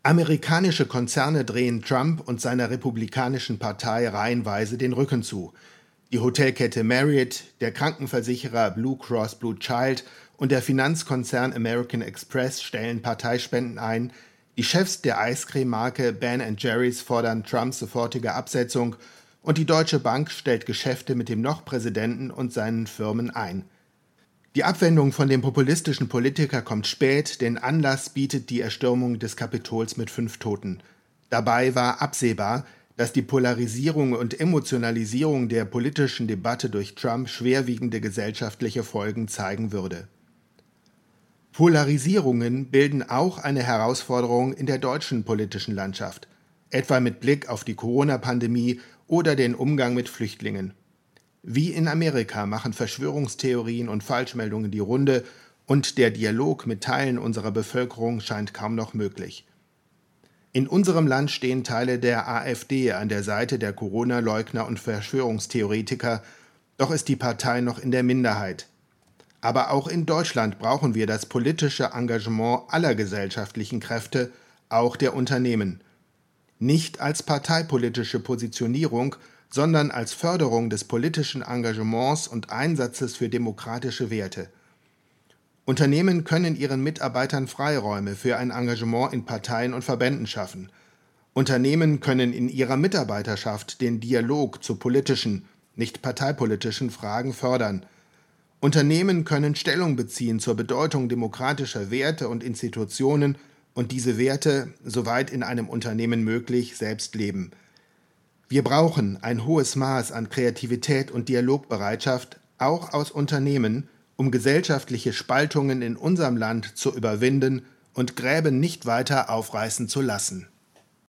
Amerikanische Konzerne drehen Trump und seiner Republikanischen Partei reihenweise den Rücken zu. Die Hotelkette Marriott, der Krankenversicherer Blue Cross Blue Shield und der Finanzkonzern American Express stellen Parteispenden ein. Die Chefs der Eiscreme-Marke Ben & Jerry's fordern Trumps sofortige Absetzung und die Deutsche Bank stellt Geschäfte mit dem noch Präsidenten und seinen Firmen ein. Die Abwendung von dem populistischen Politiker kommt spät, denn Anlass bietet die Erstürmung des Kapitols mit 5 Toten. Dabei war absehbar, dass die Polarisierung und Emotionalisierung der politischen Debatte durch Trump schwerwiegende gesellschaftliche Folgen zeigen würde. Polarisierungen bilden auch eine Herausforderung in der deutschen politischen Landschaft, etwa mit Blick auf die Corona-Pandemie oder den Umgang mit Flüchtlingen. Wie in Amerika machen Verschwörungstheorien und Falschmeldungen die Runde und der Dialog mit Teilen unserer Bevölkerung scheint kaum noch möglich. In unserem Land stehen Teile der AfD an der Seite der Corona-Leugner und Verschwörungstheoretiker, doch ist die Partei noch in der Minderheit. Aber auch in Deutschland brauchen wir das politische Engagement aller gesellschaftlichen Kräfte, auch der Unternehmen. Nicht als parteipolitische Positionierung, sondern als Förderung des politischen Engagements und Einsatzes für demokratische Werte. Unternehmen können ihren Mitarbeitern Freiräume für ein Engagement in Parteien und Verbänden schaffen. Unternehmen können in ihrer Mitarbeiterschaft den Dialog zu politischen, nicht parteipolitischen Fragen fördern. Unternehmen können Stellung beziehen zur Bedeutung demokratischer Werte und Institutionen und diese Werte, soweit in einem Unternehmen möglich, selbst leben. Wir brauchen ein hohes Maß an Kreativität und Dialogbereitschaft, auch aus Unternehmen, um gesellschaftliche Spaltungen in unserem Land zu überwinden und Gräben nicht weiter aufreißen zu lassen.